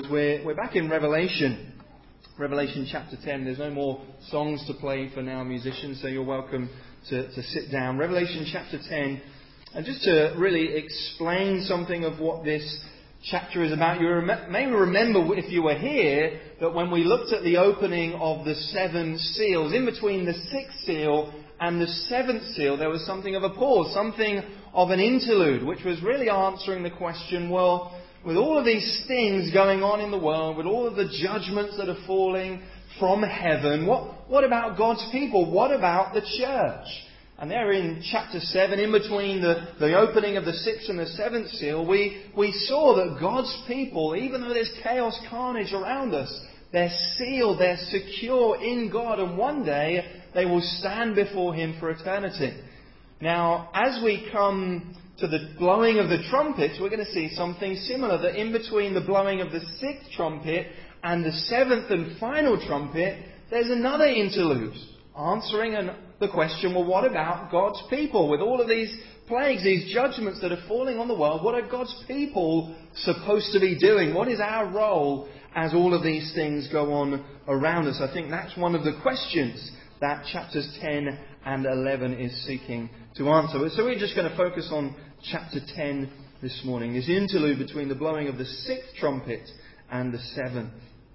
We're back in Revelation chapter 10. There's no more songs to play for now, musicians, so you're welcome to sit down. Revelation chapter 10. And just to really explain something of what this chapter is about, you may remember, if you were here, that when we looked at the opening of the seven seals, in between the sixth seal and the seventh seal, there was something of a pause, something of an interlude, which was really answering the question, well, with all of these things going on in the world, with all of the judgments that are falling from heaven, what about God's people? What about the church? And there in chapter 7, in between the opening of the sixth and the seventh seal, we saw that God's people, even though there's chaos, carnage around us, they're sealed, they're secure in God, and one day they will stand before Him for eternity. Now, as we come to the blowing of the trumpets, we're going to see something similar, that in between the blowing of the sixth trumpet and the seventh and final trumpet, there's another interlude, answering the question, well, what about God's people? With all of these plagues, these judgments that are falling on the world, what are God's people supposed to be doing? What is our role as all of these things go on around us? I think that's one of the questions that chapters 10 and 11 is seeking to answer. So we're just going to focus on chapter 10 this morning, this interlude between the blowing of the sixth trumpet and the seventh.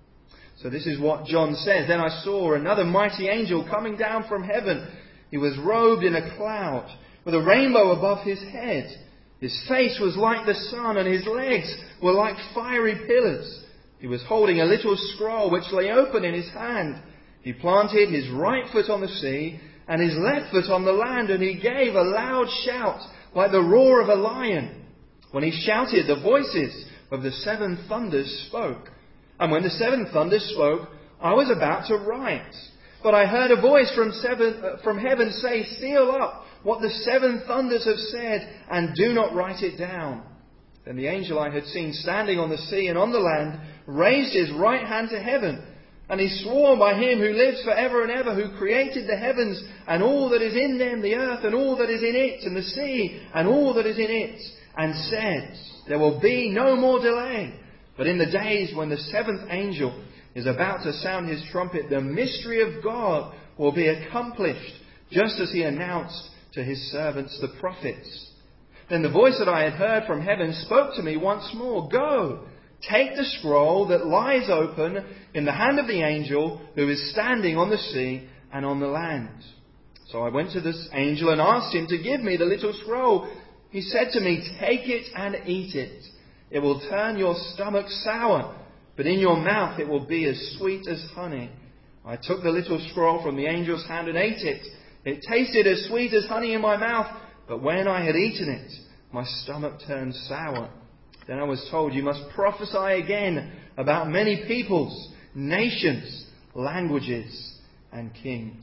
So this is what John says. Then I saw another mighty angel coming down from heaven. He was robed in a cloud, with a rainbow above his head. His face was like the sun, and his legs were like fiery pillars. He was holding a little scroll which lay open in his hand. He planted his right foot on the sea and his left foot on the land, and he gave a loud shout like the roar of a lion. When he shouted, the voices of the seven thunders spoke. And when the seven thunders spoke, I was about to write. But I heard a voice from heaven say, seal up what the seven thunders have said, and do not write it down. Then the angel I had seen standing on the sea and on the land raised his right hand to heaven. And he swore by him who lives forever and ever, who created the heavens and all that is in them, the earth and all that is in it, and the sea and all that is in it, and said, there will be no more delay. But in the days when the seventh angel is about to sound his trumpet, the mystery of God will be accomplished, just as he announced to his servants the prophets. Then the voice that I had heard from heaven spoke to me once more, go, take the scroll that lies open in the hand of the angel who is standing on the sea and on the land. So I went to this angel and asked him to give me the little scroll. He said to me, take it and eat it. It will turn your stomach sour, but in your mouth it will be as sweet as honey. I took the little scroll from the angel's hand and ate it. It tasted as sweet as honey in my mouth, but when I had eaten it, my stomach turned sour. Then I was told, you must prophesy again about many peoples, nations, languages, and kings.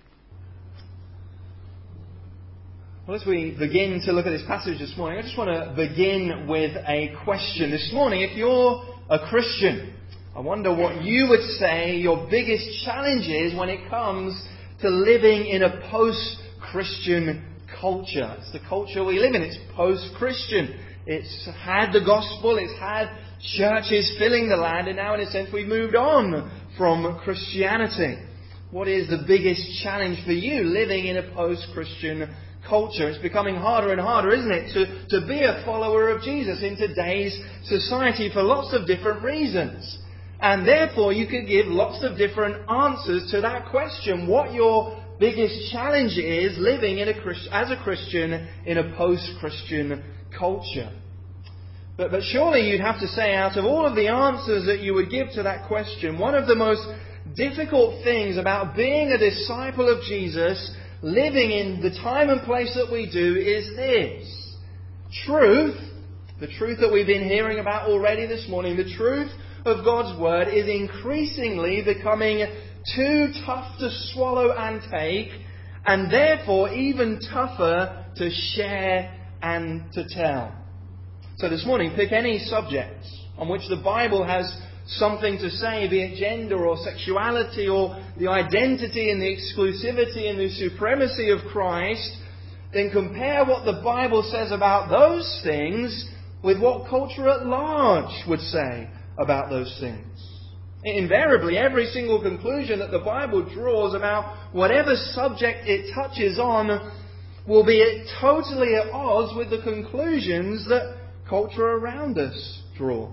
Well, as we begin to look at this passage this morning, I just want to begin with a question. This morning, if you're a Christian, I wonder what you would say your biggest challenge is when it comes to living in a post-Christian culture. It's the culture we live in. It's post-Christian. It's had the gospel, it's had churches filling the land, and now in a sense we've moved on from Christianity. What is the biggest challenge for you living in a post-Christian culture? It's becoming harder and harder, isn't it, to be a follower of Jesus in today's society for lots of different reasons. And therefore you could give lots of different answers to that question, what your biggest challenge is living as a Christian in a post-Christian culture. But surely you'd have to say, out of all of the answers that you would give to that question, one of the most difficult things about being a disciple of Jesus, living in the time and place that we do, is this. Truth, the truth that we've been hearing about already this morning, the truth of God's Word is increasingly becoming too tough to swallow and take, and therefore even tougher to share and to tell. So this morning, pick any subject on which the Bible has something to say, be it gender or sexuality or the identity and the exclusivity and the supremacy of Christ, then compare what the Bible says about those things with what culture at large would say about those things. Invariably, every single conclusion that the Bible draws about whatever subject it touches on will be totally at odds with the conclusions that culture around us draws.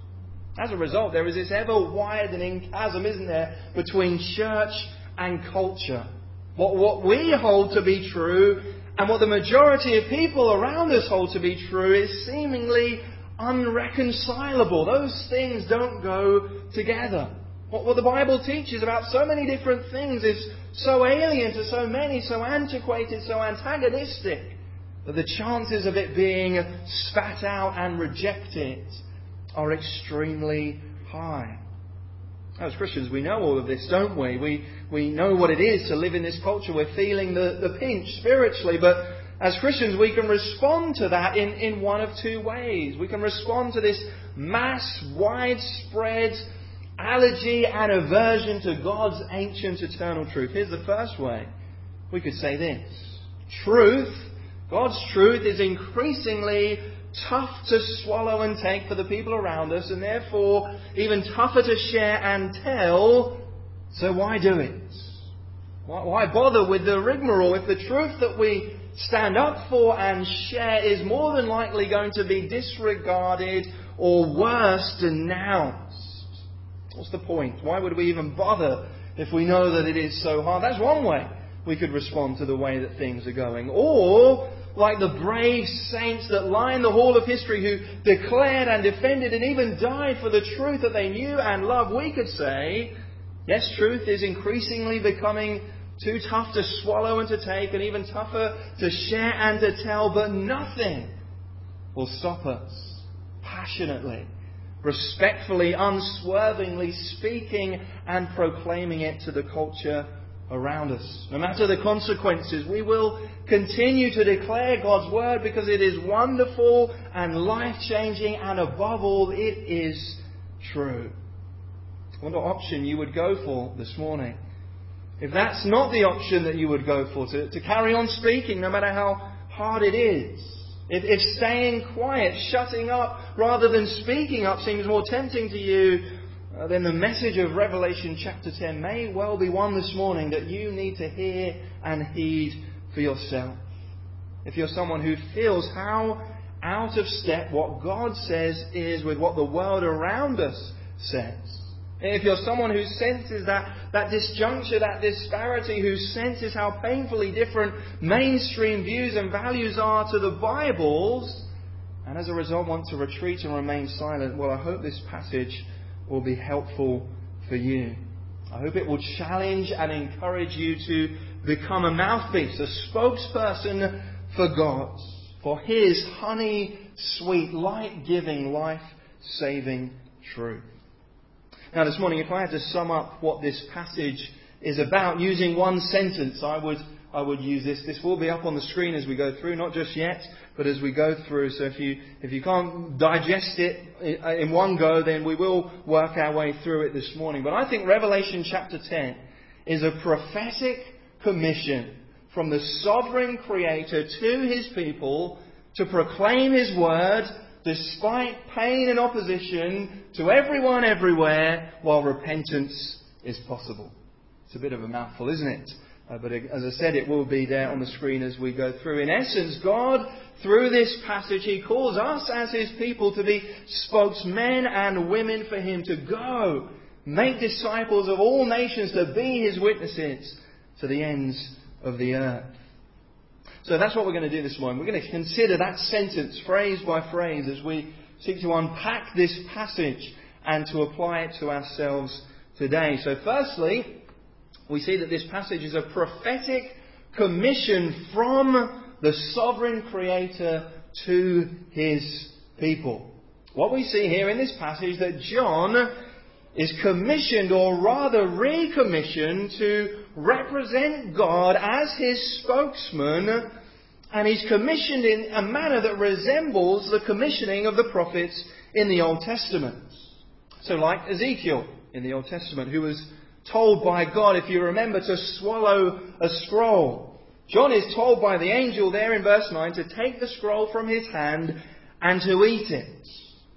As a result, there is this ever-widening chasm, isn't there, between church and culture. What we hold to be true and what the majority of people around us hold to be true is seemingly unreconcilable. Those things don't go together. What the Bible teaches about so many different things is so alien to so many, so antiquated, so antagonistic, that the chances of it being spat out and rejected are extremely high. As Christians, we know all of this, don't we? We know what it is to live in this culture. We're feeling the pinch spiritually, but as Christians, we can respond to that in one of two ways. We can respond to this mass, widespread allergy and aversion to God's ancient eternal truth. Here's the first way. We could say this. Truth, God's truth, is increasingly tough to swallow and take for the people around us, and therefore even tougher to share and tell. So why do it? Why bother with the rigmarole if the truth that we stand up for and share is more than likely going to be disregarded or worse, denounced? What's the point? Why would we even bother if we know that it is so hard? That's one way we could respond to the way that things are going. Or, like the brave saints that line the hall of history who declared and defended and even died for the truth that they knew and loved, we could say, yes, truth is increasingly becoming too tough to swallow and to take, and even tougher to share and to tell, but nothing will stop us passionately, respectfully, unswervingly speaking and proclaiming it to the culture around us. No matter the consequences, we will continue to declare God's word because it is wonderful and life-changing, and above all, it is true. I wonder what option you would go for this morning. If that's not the option that you would go for, to carry on speaking no matter how hard it is. If staying quiet, shutting up rather than speaking up seems more tempting to you, then the message of Revelation chapter 10 may well be one this morning that you need to hear and heed for yourself. If you're someone who feels how out of step what God says is with what the world around us says. If you're someone who senses that disjuncture, that disparity, who senses how painfully different mainstream views and values are to the Bible's, and as a result want to retreat and remain silent, well, I hope this passage will be helpful for you. I hope it will challenge and encourage you to become a mouthpiece, a spokesperson for God, for His honey-sweet, light-giving, life-saving truth. Now this morning, if I had to sum up what this passage is about using one sentence, I would use this. This will be up on the screen as we go through, not just yet, but as we go through. So if you can't digest it in one go, then we will work our way through it this morning. But I think Revelation chapter 10 is a prophetic commission from the sovereign Creator to His people to proclaim His word despite pain and opposition to everyone everywhere, while repentance is possible. It's a bit of a mouthful, isn't it? But as I said, it will be there on the screen as we go through. In essence, God, through this passage, He calls us as His people to be spokesmen and women for Him, to go, make disciples of all nations, to be His witnesses to the ends of the earth. So that's what we're going to do this morning. We're going to consider that sentence, phrase by phrase, as we seek to unpack this passage and to apply it to ourselves today. So firstly, we see that this passage is a prophetic commission from the sovereign Creator to His people. What we see here in this passage, that John is commissioned, or rather recommissioned, to represent God as His spokesman, and He's commissioned in a manner that resembles the commissioning of the prophets in the Old Testament. So like Ezekiel in the Old Testament, who was told by God, if you remember, to swallow a scroll. John is told by the angel there in verse 9 to take the scroll from his hand and to eat it.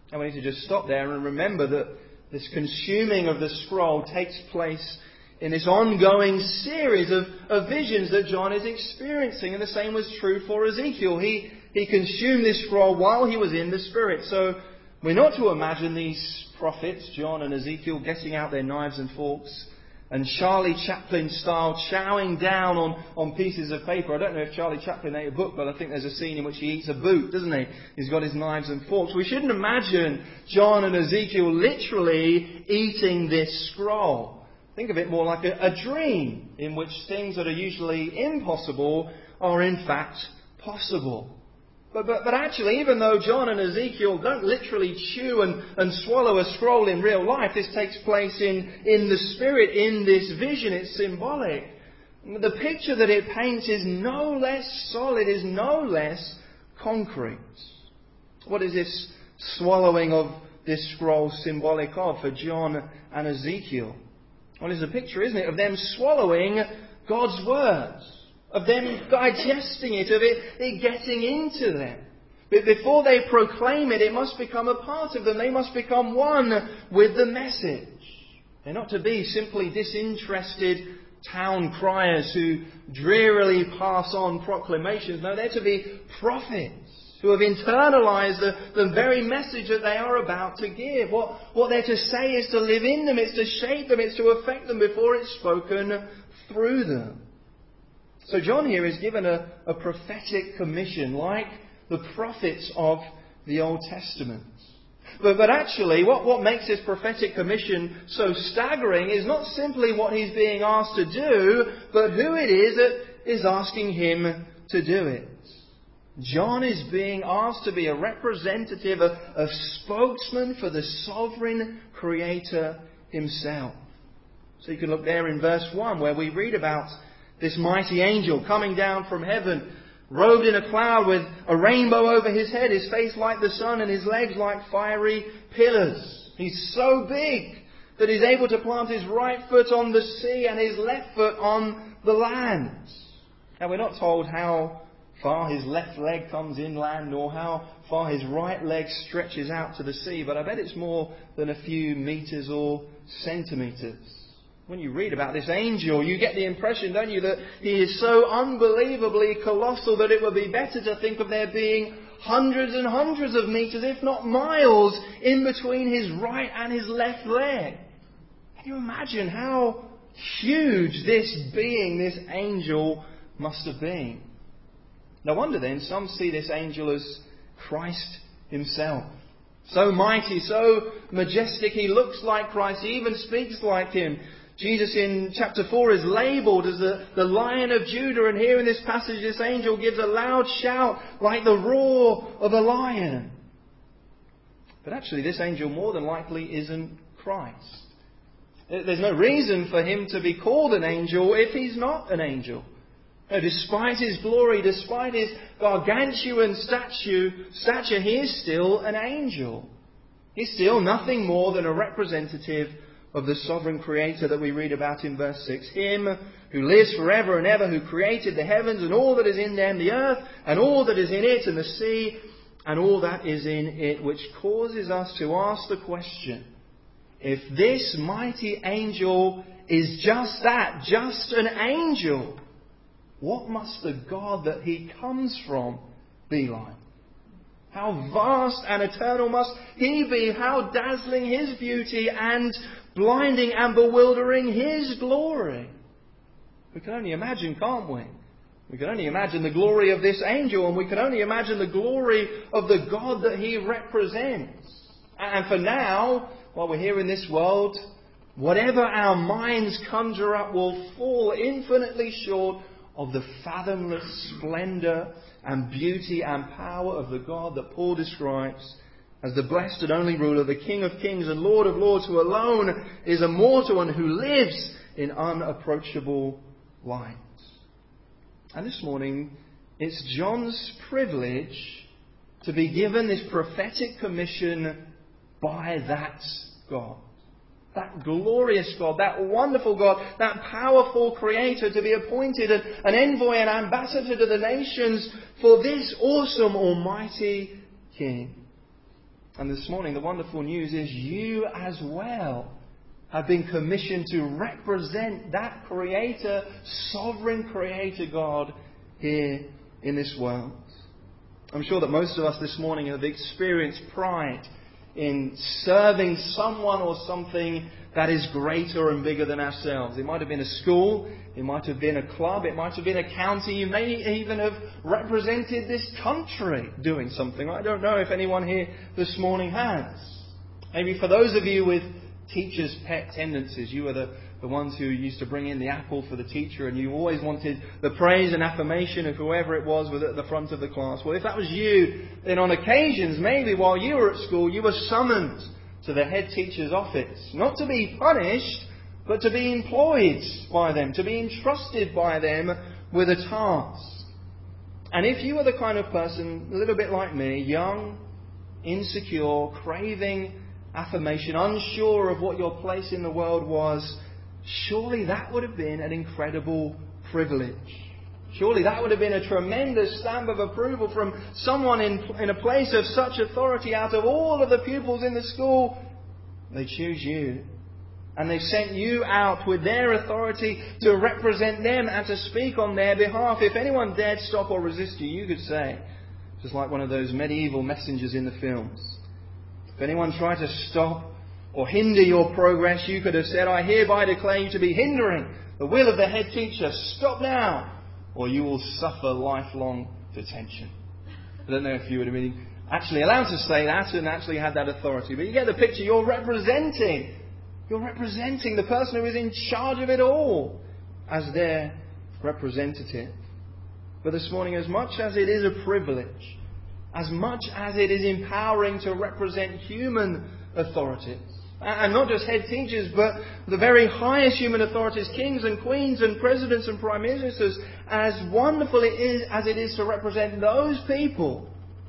And we need to just stop there and remember that this consuming of the scroll takes place in this ongoing series of visions that John is experiencing. And the same was true for Ezekiel. He consumed this scroll while he was in the Spirit. So we're not to imagine these prophets, John and Ezekiel, getting out their knives and forks and Charlie Chaplin style chowing down on pieces of paper. I don't know if Charlie Chaplin ate a book, but I think there's a scene in which he eats a boot, doesn't he? He's got his knives and forks. We shouldn't imagine John and Ezekiel literally eating this scroll. Think of it more like a dream in which things that are usually impossible are in fact possible. But actually, even though John and Ezekiel don't literally chew and swallow a scroll in real life, this takes place in the Spirit, in this vision. It's symbolic. The picture that it paints is no less solid, is no less concrete. What is this swallowing of this scroll symbolic of for John and Ezekiel? Well, it's a picture, isn't it, of them swallowing God's words, of them digesting it, of it getting into them. But before they proclaim it, it must become a part of them. They must become one with the message. They're not to be simply disinterested town criers who drearily pass on proclamations. No, they're to be prophets who have internalized the very message that they are about to give. What they're to say is to live in them, it's to shape them, it's to affect them before it's spoken through them. So John here is given a prophetic commission like the prophets of the Old Testament. But actually, what makes this prophetic commission so staggering is not simply what he's being asked to do, but who it is that is asking him to do it. John is being asked to be a representative, a spokesman for the sovereign Creator himself. So you can look there in verse 1 where we read about this mighty angel coming down from heaven, robed in a cloud with a rainbow over his head, his face like the sun and his legs like fiery pillars. He's so big that he's able to plant his right foot on the sea and his left foot on the land. Now we're not told how far his left leg comes inland or how far his right leg stretches out to the sea, but I bet it's more than a few meters or centimeters. When you read about this angel, you get the impression, don't you, that he is so unbelievably colossal that it would be better to think of there being hundreds and hundreds of meters, if not miles, in between his right and his left leg. Can you imagine how huge this being, this angel, must have been? No wonder then some see this angel as Christ himself. So mighty, so majestic, he looks like Christ, he even speaks like him. Jesus in chapter 4 is labelled as the Lion of Judah, and here in this passage this angel gives a loud shout like the roar of a lion. But actually this angel more than likely isn't Christ. There's no reason for him to be called an angel if he's not an angel. No, despite his glory, despite his gargantuan stature, he is still an angel. He's still nothing more than a representative of the sovereign Creator that we read about in verse 6. Him who lives forever and ever, who created the heavens and all that is in them, the earth and all that is in it, and the sea and all that is in it, which causes us to ask the question, if this mighty angel is just that, just an angel, what must the God that he comes from be like? How vast and eternal must he be? How dazzling his beauty and blinding and bewildering his glory? We can only imagine, can't we? We can only imagine the glory of this angel, and we can only imagine the glory of the God that he represents. And for now, while we're here in this world, whatever our minds conjure up will fall infinitely short of the fathomless splendour and beauty and power of the God that Paul describes as the blessed and only ruler, the King of kings and Lord of lords, who alone is immortal and who lives in unapproachable light. And this morning, it's John's privilege to be given this prophetic commission by that God. That glorious God, that wonderful God, that powerful Creator, to be appointed an envoy and ambassador to the nations for this awesome Almighty King. And this morning, the wonderful news is you as well have been commissioned to represent that Creator, sovereign Creator God here in this world. I'm sure that most of us this morning have experienced pride in serving someone or something that is greater and bigger than ourselves. It might have been a school, it might have been a club, it might have been a county, you may even have represented this country doing something. I don't know if anyone here this morning has. Maybe for those of you with teachers' pet tendencies, you were the ones who used to bring in the apple for the teacher, and you always wanted the praise and affirmation of whoever it was at the front of the class. Well, if that was you, then on occasions, maybe while you were at school, you were summoned to the head teacher's office. Not to be punished, but to be employed by them, to be entrusted by them with a task. And if you were the kind of person, a little bit like me, young, insecure, craving affirmation, unsure of what your place in the world was, surely that would have been an incredible privilege. Surely that would have been a tremendous stamp of approval from someone in a place of such authority. Out of all of the pupils in the school, they choose you. And they've sent you out with their authority to represent them and to speak on their behalf. If anyone dared stop or resist you, you could say, just like one of those medieval messengers in the films, if anyone tried to stop or hinder your progress, you could have said, I hereby declare you to be hindering the will of the head teacher. Stop now, or you will suffer lifelong detention. I don't know if you would have been actually allowed to say that and actually had that authority, but you get the picture. You're representing the person who is in charge of it all as their representative. But this morning, as much as it is a privilege, as much as it is empowering to represent human authorities, and not just head teachers, but the very highest human authorities, kings and queens and presidents and prime ministers, as wonderful as it is to represent those people,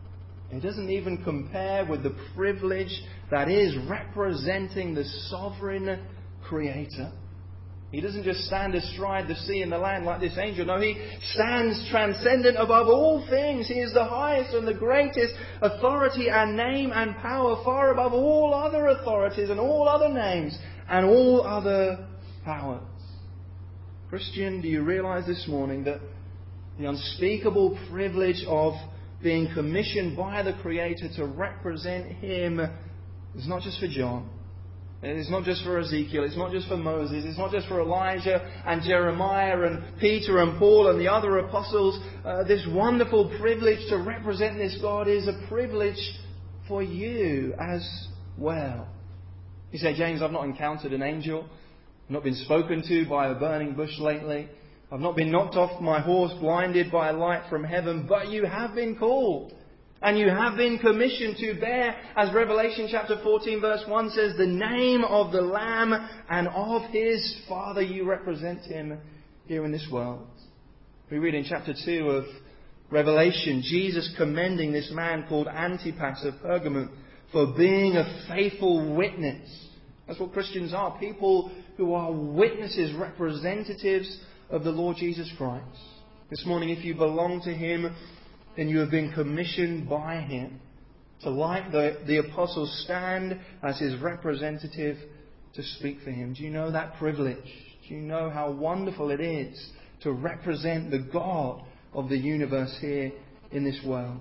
it doesn't even compare with the privilege that is representing the sovereign Creator. He doesn't just stand astride the sea and the land like this angel. No, He stands transcendent above all things. He is the highest and the greatest authority and name and power, far above all other authorities and all other names and all other powers. Christian, do you realize this morning that the unspeakable privilege of being commissioned by the Creator to represent Him is not just for John? It's not just for Ezekiel, it's not just for Moses, it's not just for Elijah and Jeremiah and Peter and Paul and the other apostles. This wonderful privilege to represent this God is a privilege for you as well. You say, James, I've not encountered an angel. I've not been spoken to by a burning bush lately. I've not been knocked off my horse, blinded by a light from heaven. But you have been called. And you have been commissioned to bear, as Revelation chapter 14 verse 1 says, the name of the Lamb and of His Father. You represent Him here in this world. We read in chapter 2 of Revelation, Jesus commending this man called Antipas of Pergamum for being a faithful witness. That's what Christians are. People who are witnesses, representatives of the Lord Jesus Christ. This morning, if you belong to Him, then you have been commissioned by Him to, like the apostles, stand as His representative to speak for Him. Do you know that privilege? Do you know how wonderful it is to represent the God of the universe here in this world?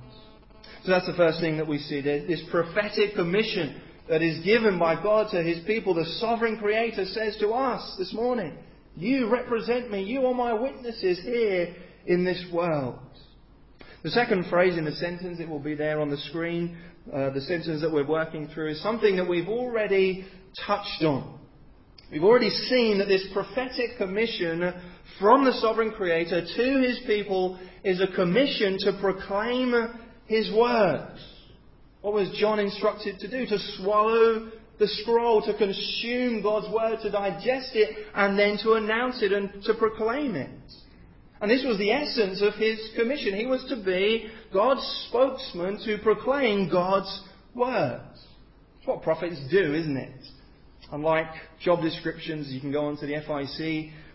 So that's the first thing that we see. There's this prophetic commission that is given by God to His people. The sovereign Creator says to us this morning, you represent me. You are my witnesses here in this world. The second phrase in the sentence, it will be there on the screen, the sentence that we're working through, is something that we've already touched on. We've already seen that this prophetic commission from the sovereign Creator to His people is a commission to proclaim His words. What was John instructed to do? To swallow the scroll, to consume God's word, to digest it, and then to announce it and to proclaim it. And this was the essence of His commission. He was to be God's spokesman to proclaim God's words. It's what prophets do, isn't it? Unlike job descriptions, you can go onto the FIC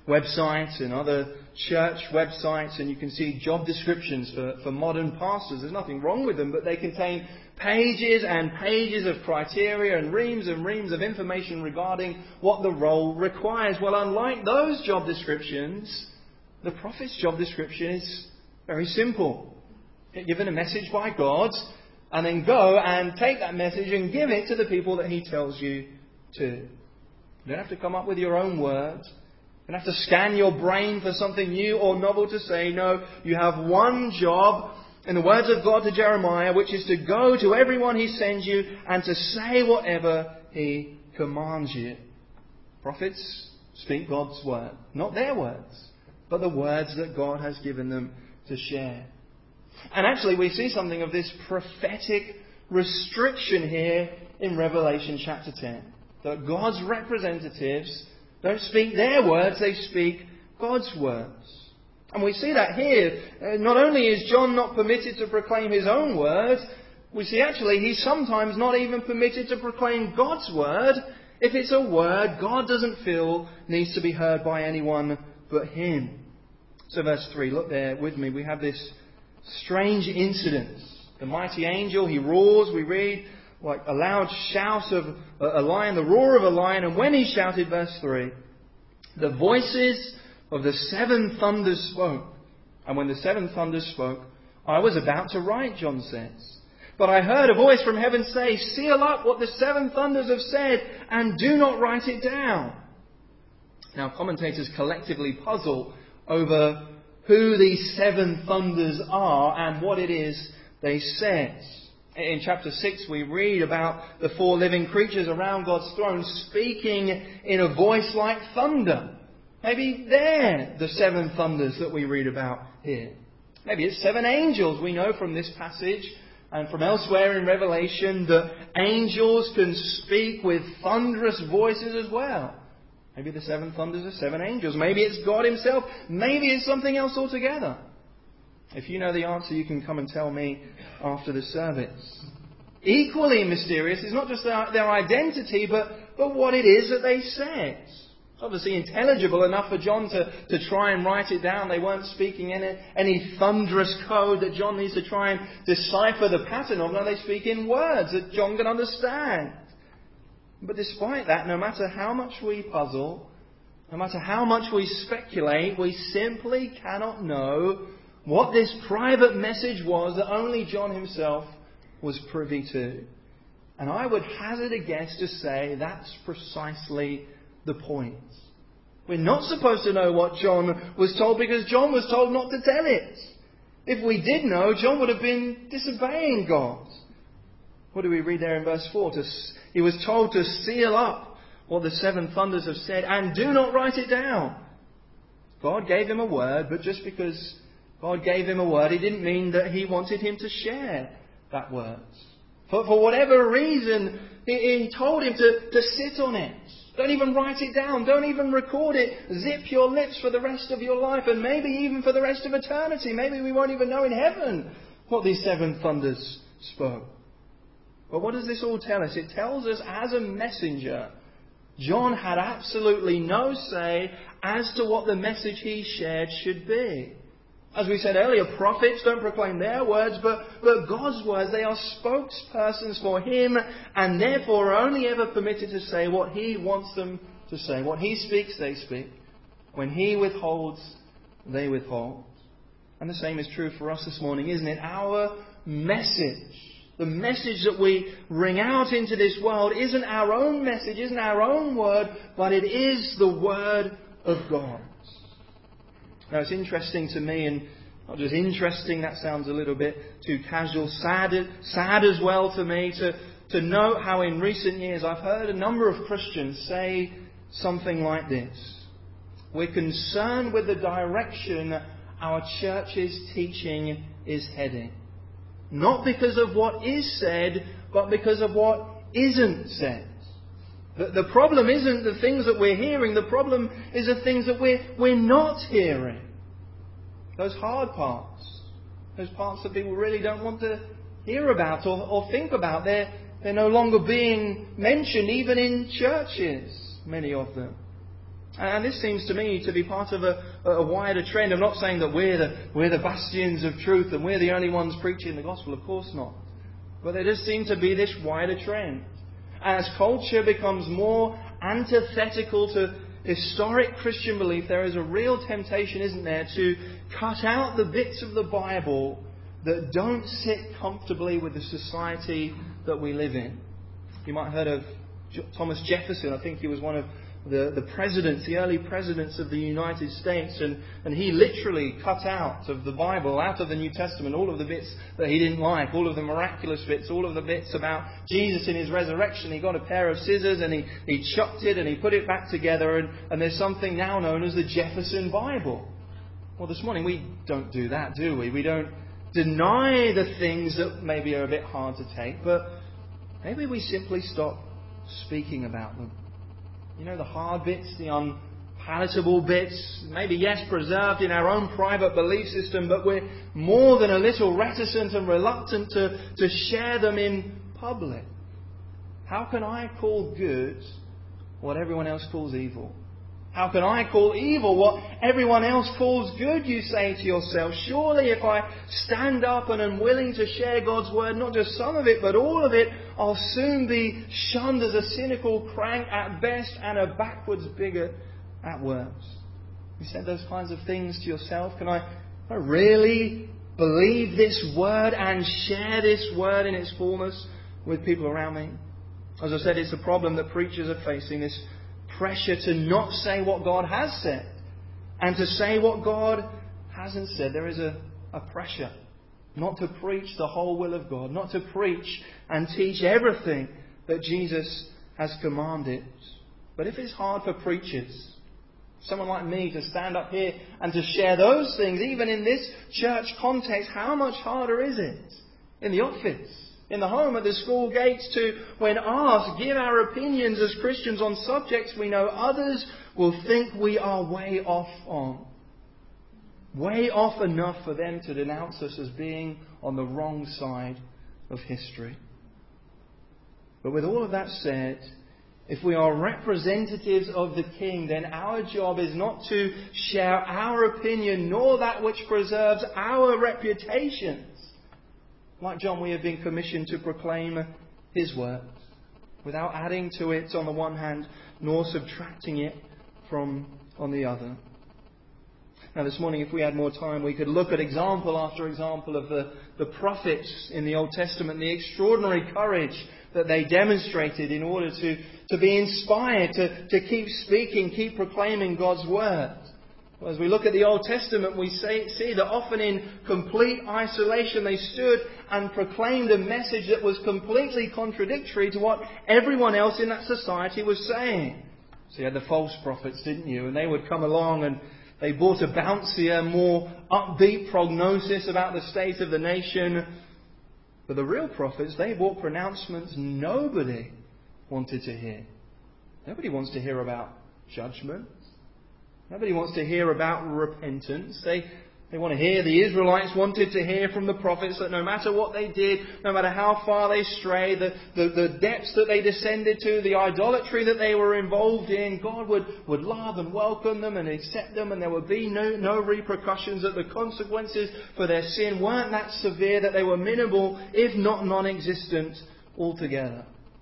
website and other church websites, and you can see job descriptions for modern pastors. There's nothing wrong with them, but they contain pages and pages of criteria and reams of information regarding what the role requires. Well, unlike those job descriptions, the prophet's job description is very simple. Get given a message by God, and then go and take that message and give it to the people that He tells you to. You don't have to come up with your own words. You don't have to scan your brain for something new or novel to say. No, you have one job, in the words of God to Jeremiah, which is to go to everyone He sends you and to say whatever He commands you. Prophets speak God's word, not their words, but the words that God has given them to share. And actually we see something of this prophetic restriction here in Revelation chapter 10. That God's representatives don't speak their words, they speak God's words. And we see that here. Not only is John not permitted to proclaim his own word, we see actually he's sometimes not even permitted to proclaim God's word if it's a word God doesn't feel needs to be heard by anyone but Him. So verse 3, look there with me. We have this strange incident. The mighty angel, he roars, we read, like a loud shout of a lion, the roar of a lion. And when he shouted, verse 3, the voices of the seven thunders spoke. And when the seven thunders spoke, I was about to write, John says. But I heard a voice from heaven say, seal up what the seven thunders have said and do not write it down. Now commentators collectively puzzle over who these seven thunders are and what it is they said. In chapter 6 we read about the four living creatures around God's throne speaking in a voice like thunder. Maybe they're the seven thunders that we read about here. Maybe it's seven angels. We know from this passage and from elsewhere in Revelation that angels can speak with thunderous voices as well. Maybe the seven thunders are seven angels. Maybe it's God Himself. Maybe it's something else altogether. If you know the answer, you can come and tell me after the service. Equally mysterious is not just their identity, but what it is that they said. It's obviously intelligible enough for John to try and write it down. They weren't speaking any thunderous code that John needs to try and decipher the pattern of. No, they speak in words that John can understand. But despite that, no matter how much we puzzle, no matter how much we speculate, we simply cannot know what this private message was that only John himself was privy to. And I would hazard a guess to say that's precisely the point. We're not supposed to know what John was told because John was told not to tell it. If we did know, John would have been disobeying God. What do we read there in verse 4? He was told to seal up what the seven thunders have said and do not write it down. God gave him a word, but just because God gave him a word, it didn't mean that He wanted him to share that word. For whatever reason, He told him to sit on it. Don't even write it down. Don't even record it. Zip your lips for the rest of your life and maybe even for the rest of eternity. Maybe we won't even know in heaven what these seven thunders spoke. But what does this all tell us? It tells us as a messenger, John had absolutely no say as to what the message he shared should be. As we said earlier, prophets don't proclaim their words, but God's words. They are spokespersons for Him and therefore are only ever permitted to say what He wants them to say. What He speaks, they speak. When He withholds, they withhold. And the same is true for us this morning, isn't it? Our message, the message that we ring out into this world isn't our own message, isn't our own word, but it is the Word of God. Now it's interesting to me, and not just interesting, that sounds a little bit too casual, sad as well to me, to note how in recent years I've heard a number of Christians say something like this. We're concerned with the direction our church's teaching is heading. Not because of what is said, but because of what isn't said. The problem isn't the things that we're hearing. The problem is the things that we're not hearing. Those hard parts. Those parts that people really don't want to hear about or think about. They're no longer being mentioned even in churches, many of them. And this seems to me to be part of a wider trend. I'm not saying that we're the bastions of truth and we're the only ones preaching the gospel. Of course not. But there does seem to be this wider trend. As culture becomes more antithetical to historic Christian belief, there is a real temptation, isn't there, to cut out the bits of the Bible that don't sit comfortably with the society that we live in. You might have heard of Thomas Jefferson. I think he was one of the presidents, the early presidents of the United States, and he literally cut out of the Bible, out of the New Testament, all of the bits that he didn't like, all of the miraculous bits, all of the bits about Jesus in His resurrection. He got a pair of scissors and he chopped it and he put it back together, and there's something now known as the Jefferson Bible. Well, this morning we don't do that, do we? We don't deny the things that maybe are a bit hard to take, but maybe we simply stop speaking about them. You know, the hard bits, the unpalatable bits, maybe, yes, preserved in our own private belief system, but we're more than a little reticent and reluctant to share them in public. How can I call good what everyone else calls evil? How can I call evil what everyone else calls good, you say to yourself? Surely if I stand up and am willing to share God's word, not just some of it, but all of it, I'll soon be shunned as a cynical crank at best and a backwards bigot at worst. You said those kinds of things to yourself. Can I really believe this word and share this word in its fullness with people around me? As I said, it's a problem that preachers are facing, this pressure to not say what God has said and to say what God hasn't said. There is a pressure not to preach the whole will of God, not to preach and teach everything that Jesus has commanded. But if it's hard for preachers, someone like me, to stand up here and to share those things, even in this church context, how much harder is it in the office, in the home, at the school gates, to, when asked, give our opinions as Christians on subjects we know others will think we are way off on? Way off enough for them to denounce us as being on the wrong side of history. But with all of that said, if we are representatives of the King, then our job is not to share our opinion, nor that which preserves our reputations. Like John, we have been commissioned to proclaim His words, without adding to it on the one hand, nor subtracting it from on the other. Now this morning, if we had more time, we could look at example after example of the prophets in the Old Testament, the extraordinary courage that they demonstrated in order to be inspired, to keep speaking, keep proclaiming God's word. As we look at the Old Testament, we see that often in complete isolation they stood and proclaimed a message that was completely contradictory to what everyone else in that society was saying. So you had the false prophets, didn't you? And they would come along and they brought a bouncier, more upbeat prognosis about the state of the nation. But the real prophets, they brought pronouncements nobody wanted to hear. Nobody wants to hear about judgment. Nobody wants to hear about repentance. They want to hear, the Israelites wanted to hear from the prophets that no matter what they did, no matter how far they strayed, the depths that they descended to, the idolatry that they were involved in, God would love and welcome them and accept them, and there would be no repercussions, that the consequences for their sin weren't that severe, that they were minimal, if not non-existent altogether.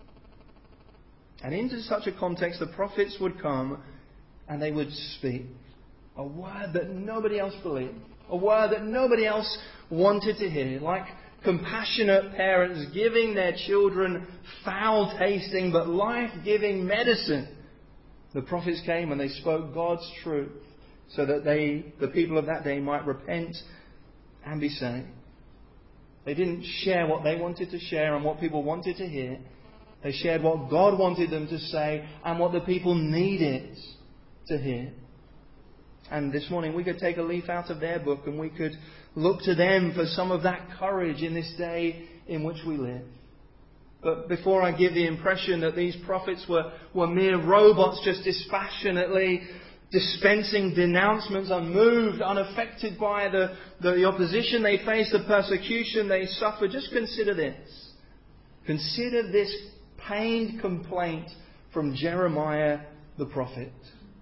And into such a context, the prophets would come and they would speak a word that nobody else believed, a word that nobody else wanted to hear, like compassionate parents giving their children foul-tasting but life-giving medicine. The prophets came and they spoke God's truth so that the people of that day might repent and be saved. They didn't share what they wanted to share and what people wanted to hear. They shared what God wanted them to say and what the people needed to hear. And this morning we could take a leaf out of their book and we could look to them for some of that courage in this day in which we live. But before I give the impression that these prophets were mere robots just dispassionately dispensing denouncements, unmoved, unaffected by the opposition they faced, the persecution they suffered, just consider this. Consider this pained complaint from Jeremiah the prophet.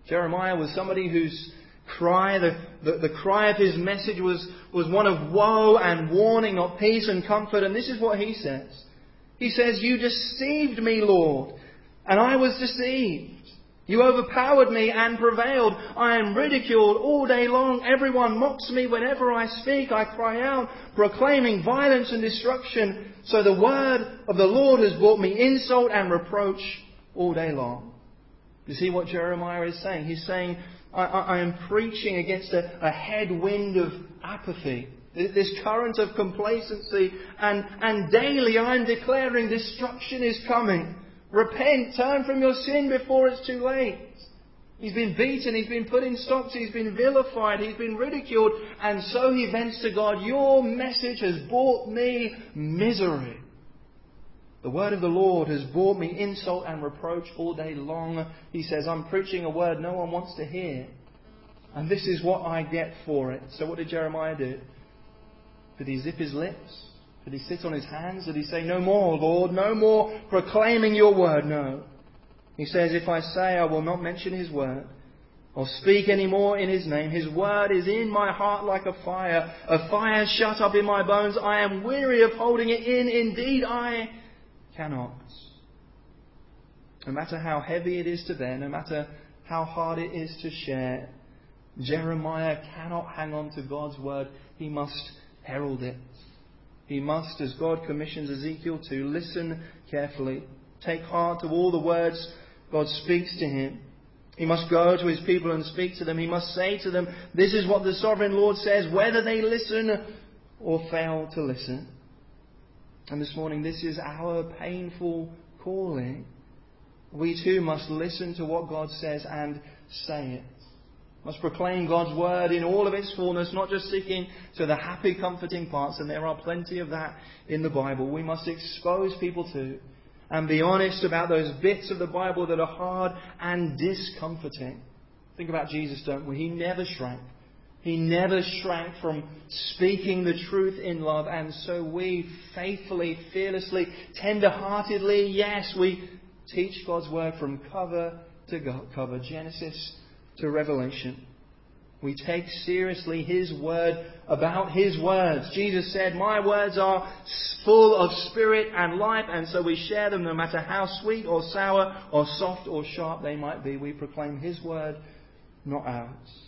Jeremiah was somebody whose cry, the cry of his message was one of woe and warning, not peace and comfort. And this is what he says. He says, "You deceived me, Lord, and I was deceived. You overpowered me and prevailed. I am ridiculed all day long. Everyone mocks me whenever I speak. I cry out, proclaiming violence and destruction. So the word of the Lord has brought me insult and reproach all day long." You see what Jeremiah is saying? He's saying, I am preaching against a headwind of apathy, this current of complacency, and daily I'm declaring destruction is coming. Repent, turn from your sin before it's too late. He's been beaten, he's been put in stocks, he's been vilified, he's been ridiculed, and so he vents to God, "Your message has brought me misery. The word of the Lord has brought me insult and reproach all day long." He says, "I'm preaching a word no one wants to hear, and this is what I get for it." So what did Jeremiah do? Did he zip his lips? Did he sit on his hands? Did he say, "No more, Lord, no more proclaiming your word"? No. He says, "If I say I will not mention his word, or speak any more in his name, his word is in my heart like a fire shut up in my bones. I am weary of holding it in. Indeed, I cannot." No matter how heavy it is to bear, no matter how hard it is to share, Jeremiah cannot hang on to God's word. He must herald it. He must, as God commissions Ezekiel to, listen carefully, take heart to all the words God speaks to him. He must go to his people and speak to them. He must say to them, "This is what the sovereign Lord says," whether they listen or fail to listen. And this morning, this is our painful calling. We too must listen to what God says and say it. Must proclaim God's word in all of its fullness, not just sticking to the happy, comforting parts, and there are plenty of that in the Bible. We must expose people to and be honest about those bits of the Bible that are hard and discomforting. Think about Jesus, don't we? He never shrank. He never shrank from speaking the truth in love, and so we faithfully, fearlessly, tender-heartedly, yes, we teach God's word from cover to cover, Genesis to Revelation. We take seriously His word about His words. Jesus said, "My words are full of spirit and life," and so we share them no matter how sweet or sour or soft or sharp they might be. We proclaim His word, not ours.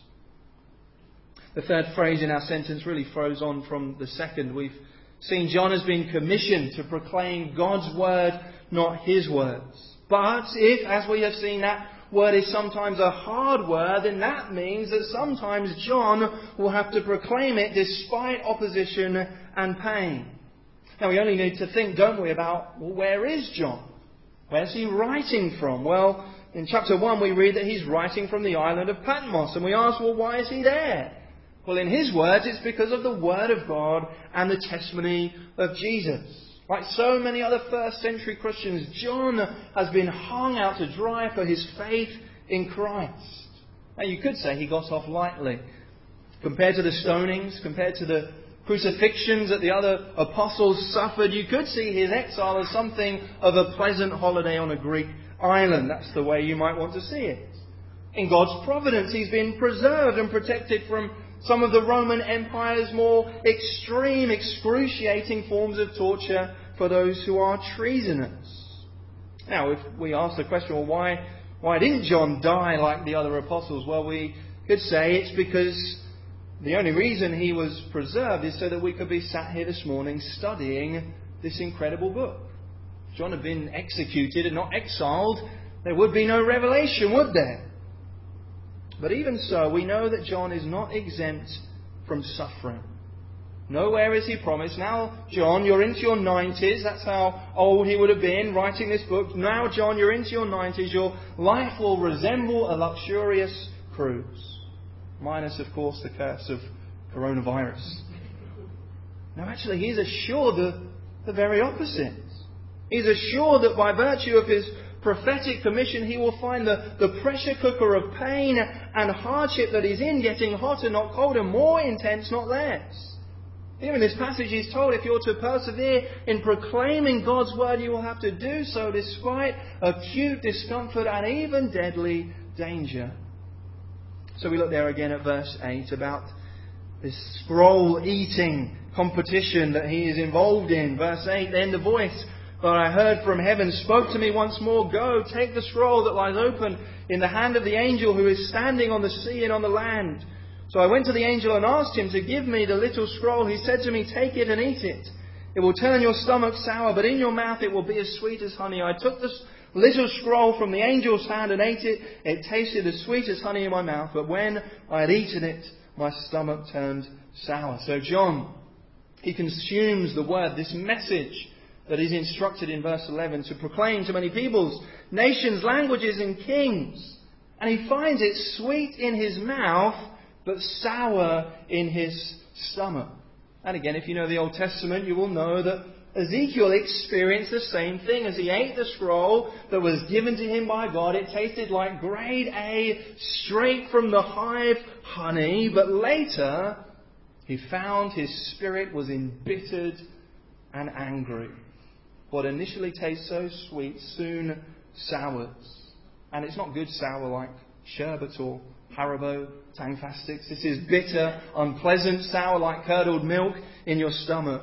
The third phrase in our sentence really flows on from the second. We've seen John has been commissioned to proclaim God's word, not his words. But if, as we have seen, that word is sometimes a hard word, then that means that sometimes John will have to proclaim it despite opposition and pain. Now we only need to think, don't we, about, well, where is John? Where's he writing from? Well, in chapter 1 we read that he's writing from the island of Patmos, and we ask, well, why is he there? Well, in his words, it's because of the word of God and the testimony of Jesus. Like so many other first century Christians, John has been hung out to dry for his faith in Christ. Now you could say he got off lightly. Compared to the stonings, compared to the crucifixions that the other apostles suffered, you could see his exile as something of a pleasant holiday on a Greek island. That's the way you might want to see it. In God's providence, he's been preserved and protected from some of the Roman Empire's more extreme, excruciating forms of torture for those who are treasonous. Now, if we ask the question, well, why didn't John die like the other apostles? Well, we could say it's because the only reason he was preserved is so that we could be sat here this morning studying this incredible book. If John had been executed and not exiled, there would be no revelation, would there? But even so, we know that John is not exempt from suffering. Nowhere is he promised, "Now, John, you're into your 90s. That's how old he would have been writing this book. "Now, John, you're into your 90s. Your life will resemble a luxurious cruise." Minus, of course, the curse of coronavirus. No, actually, he's assured the very opposite. He's assured that by virtue of his prophetic commission, he will find the pressure cooker of pain and hardship that he's in getting hotter, not colder, more intense, not less. Here in this passage he's told if you're to persevere in proclaiming God's word, you will have to do so despite acute discomfort and even deadly danger. So we look there again at verse 8 about this scroll eating competition that he is involved in. Verse 8, then the voice that I heard from heaven spoke to me once more, go, take the scroll that lies open in the hand of the angel who is standing on the sea and on the land. So I went to the angel and asked him to give me the little scroll. He said to me, take it and eat it. It will turn your stomach sour, but in your mouth it will be as sweet as honey. I took this little scroll from the angel's hand and ate it. It tasted as sweet as honey in my mouth, but when I had eaten it, my stomach turned sour. So John, he consumes the word, this message that is instructed in verse 11 to proclaim to many peoples, nations, languages and kings. And he finds it sweet in his mouth, but sour in his stomach. And again, if you know the Old Testament, you will know that Ezekiel experienced the same thing. As he ate the scroll that was given to him by God, it tasted like grade A, straight from the hive honey. But later, he found his spirit was embittered and angry. What initially tastes so sweet soon sours. And it's not good sour like sherbet or Haribo, Tangfastics. This is bitter, unpleasant, sour like curdled milk in your stomach.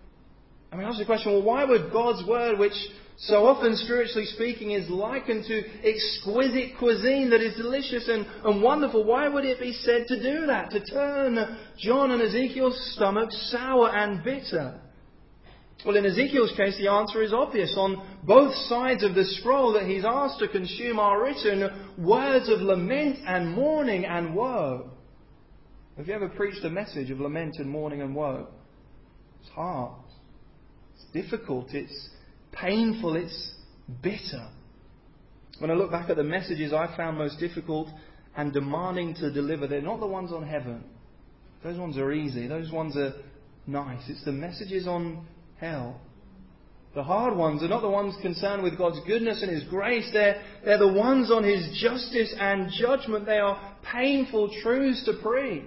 I mean, ask the question, well, why would God's word, which so often, spiritually speaking, is likened to exquisite cuisine that is delicious and wonderful, why would it be said to do that? To turn John and Ezekiel's stomach sour and bitter? Well, in Ezekiel's case, the answer is obvious. On both sides of the scroll that he's asked to consume are written words of lament and mourning and woe. Have you ever preached a message of lament and mourning and woe? It's hard. It's difficult. It's painful. It's bitter. When I look back at the messages I found most difficult and demanding to deliver, they're not the ones on heaven. Those ones are easy. Those ones are nice. It's the messages on hell. The hard ones are not the ones concerned with God's goodness and His grace. They're the ones on His justice and judgment. They are painful truths to preach.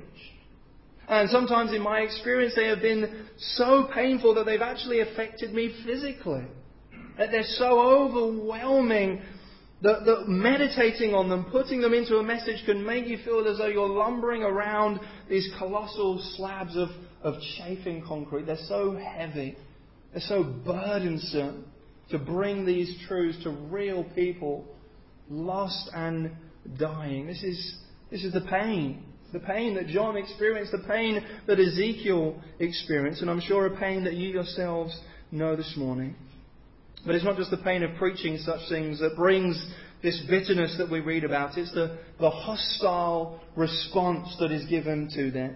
And sometimes in my experience they have been so painful that they've actually affected me physically. That they're so overwhelming that meditating on them, putting them into a message can make you feel as though you're lumbering around these colossal slabs of chafing concrete. They're so heavy. They're so burdensome to bring these truths to real people, lost and dying. This is the pain. The pain that John experienced, the pain that Ezekiel experienced, and I'm sure a pain that you yourselves know this morning. But it's not just the pain of preaching such things that brings this bitterness that we read about. It's the hostile response that is given to them.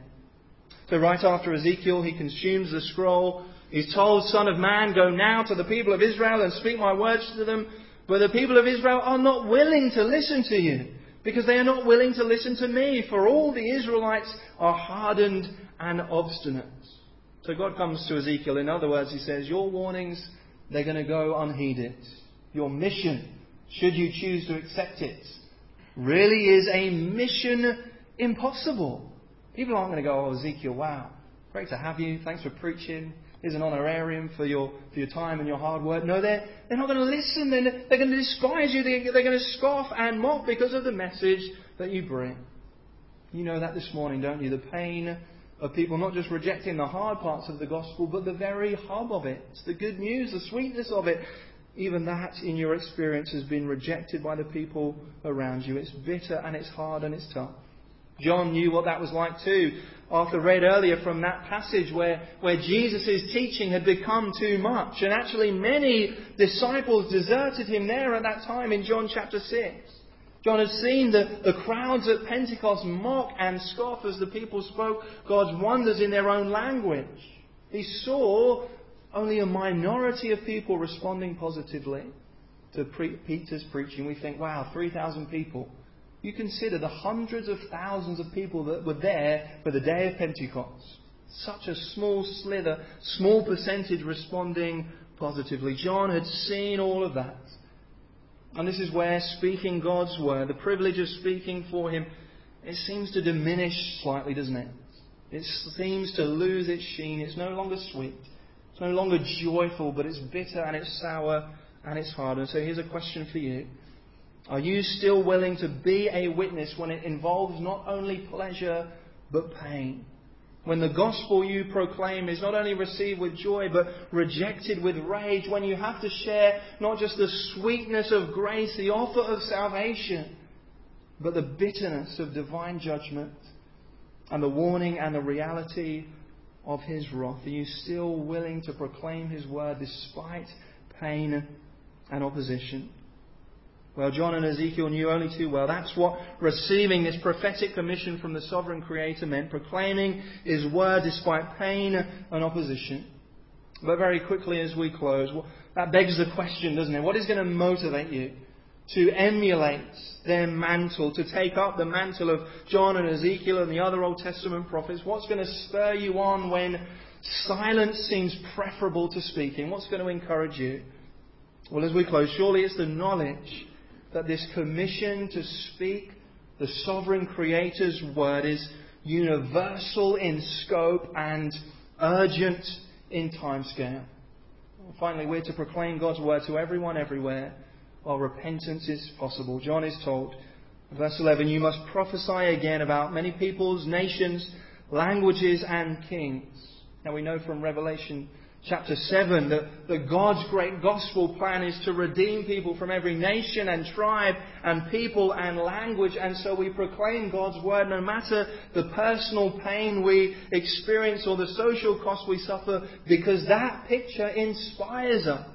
So right after Ezekiel, he consumes the scroll. He's told, Son of man, go now to the people of Israel and speak my words to them. But the people of Israel are not willing to listen to you, because they are not willing to listen to me. For all the Israelites are hardened and obstinate. So God comes to Ezekiel. In other words, He says, your warnings, they're going to go unheeded. Your mission, should you choose to accept it, really is a mission impossible. People aren't going to go, oh, Ezekiel, wow, great to have you. Thanks for preaching. Here's an honorarium for your time and your hard work. No, they're not going to listen. They're going to despise you. They're going to scoff and mock because of the message that you bring. You know that this morning, don't you? The pain of people not just rejecting the hard parts of the gospel, but the very hub of it. It's the good news, the sweetness of it. Even that, in your experience, has been rejected by the people around you. It's bitter and it's hard and it's tough. John knew what that was like too. Arthur read earlier from that passage where Jesus' teaching had become too much. And actually many disciples deserted Him there at that time in John chapter 6. John had seen the crowds at Pentecost mock and scoff as the people spoke God's wonders in their own language. He saw only a minority of people responding positively to Peter's preaching. We think, wow, 3,000 people. You consider the hundreds of thousands of people that were there for the day of Pentecost. Such a small slither, small percentage responding positively. John had seen all of that. And this is where speaking God's word, the privilege of speaking for Him, it seems to diminish slightly, doesn't it? It seems to lose its sheen. It's no longer sweet. It's no longer joyful, but it's bitter and it's sour and it's hard. And so here's a question for you. Are you still willing to be a witness when it involves not only pleasure but pain? When the gospel you proclaim is not only received with joy but rejected with rage? When you have to share not just the sweetness of grace, the offer of salvation, but the bitterness of divine judgment and the warning and the reality of His wrath? Are you still willing to proclaim His word despite pain and opposition? Well, John and Ezekiel knew only too well that's what receiving this prophetic commission from the sovereign Creator meant, proclaiming His word despite pain and opposition. But very quickly as we close, that begs the question, doesn't it? What is going to motivate you to emulate their mantle, to take up the mantle of John and Ezekiel and the other Old Testament prophets? What's going to spur you on when silence seems preferable to speaking? What's going to encourage you? Well, as we close, surely it's the knowledge that this commission to speak the sovereign Creator's word is universal in scope and urgent in timescale. Finally, we're to proclaim God's word to everyone everywhere while repentance is possible. John is told, verse 11, you must prophesy again about many peoples, nations, languages and kings. Now we know from Revelation chapter 7 that God's great gospel plan is to redeem people from every nation and tribe and people and language. And so we proclaim God's word no matter the personal pain we experience or the social cost we suffer, because that picture inspires us.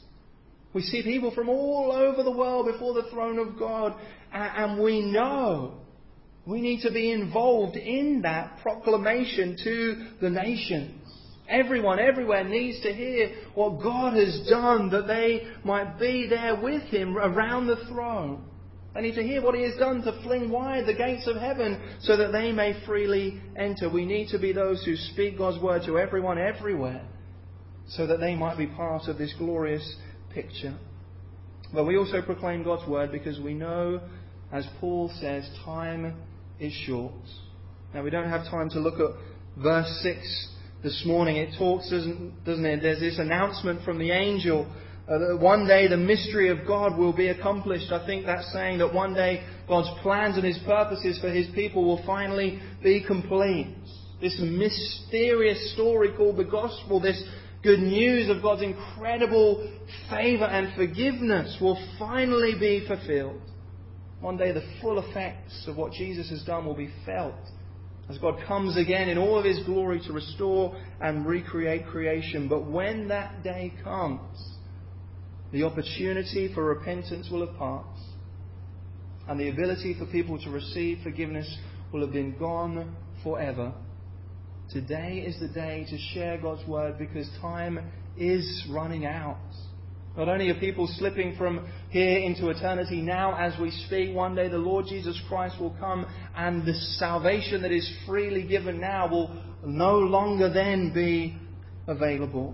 We see people from all over the world before the throne of God, and we know we need to be involved in that proclamation to the nations. Everyone, everywhere needs to hear what God has done, that they might be there with Him around the throne. They need to hear what He has done to fling wide the gates of heaven so that they may freely enter. We need to be those who speak God's word to everyone, everywhere, so that they might be part of this glorious picture. But we also proclaim God's word because we know, as Paul says, time is short. Now we don't have time to look at verse 6 this morning. It talks, doesn't it? There's this announcement from the angel that one day the mystery of God will be accomplished. I think that's saying that one day God's plans and His purposes for His people will finally be complete. This mysterious story called the gospel, this good news of God's incredible favour and forgiveness, will finally be fulfilled. One day the full effects of what Jesus has done will be felt as God comes again in all of His glory to restore and recreate creation. But when that day comes, the opportunity for repentance will have passed, and the ability for people to receive forgiveness will have been gone forever. Today is the day to share God's word because time is running out. Not only are people slipping from here into eternity now as we speak, one day the Lord Jesus Christ will come and the salvation that is freely given now will no longer then be available.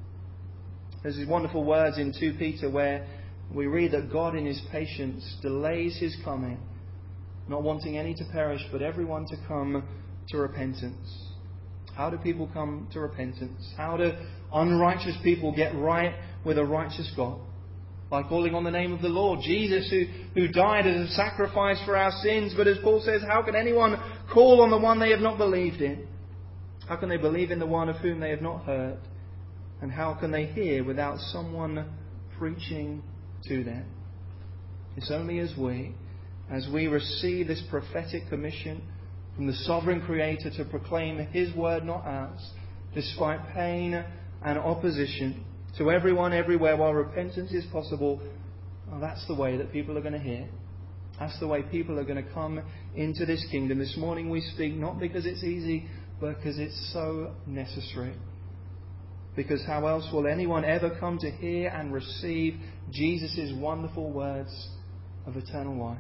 There's these wonderful words in 2 Peter where we read that God in His patience delays His coming, not wanting any to perish but everyone to come to repentance. How do people come to repentance? How do unrighteous people get right with a righteous God? By calling on the name of the Lord. Jesus who died as a sacrifice for our sins. But as Paul says, how can anyone call on the one they have not believed in? How can they believe in the one of whom they have not heard? And how can they hear without someone preaching to them? It's only as we receive this prophetic commission from the sovereign Creator to proclaim His word, not ours, despite pain and opposition, to everyone, everywhere, while repentance is possible. Well, that's the way that people are going to hear. That's the way people are going to come into this kingdom. This morning we speak not because it's easy, but because it's so necessary. Because how else will anyone ever come to hear and receive Jesus' wonderful words of eternal life?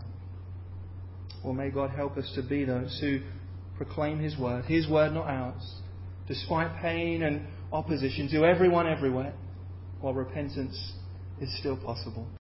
Well, may God help us to be those who proclaim His word not ours, despite pain and opposition, to everyone everywhere, while repentance is still possible.